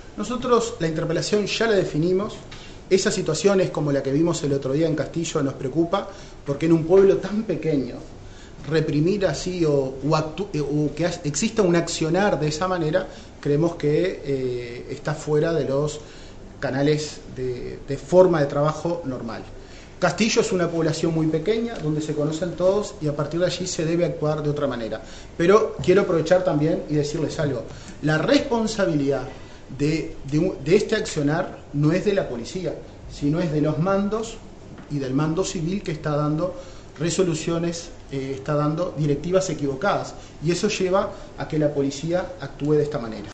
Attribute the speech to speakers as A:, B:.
A: Nosotros la interpelación ya la definimos. Esas situaciones como la que vimos el otro día en Castillo nos preocupa porque en un pueblo tan pequeño reprimir así o que exista un accionar de esa manera, creemos que está fuera de los canales de forma de trabajo normal. Castillo es una población muy pequeña, donde se conocen todos y a partir de allí se debe actuar de otra manera. Pero quiero aprovechar también y decirles algo. La responsabilidad de este accionar no es de la policía, sino es de los mandos y del mando civil que está dando resoluciones, está dando directivas equivocadas. Y eso lleva a que la policía actúe de esta manera.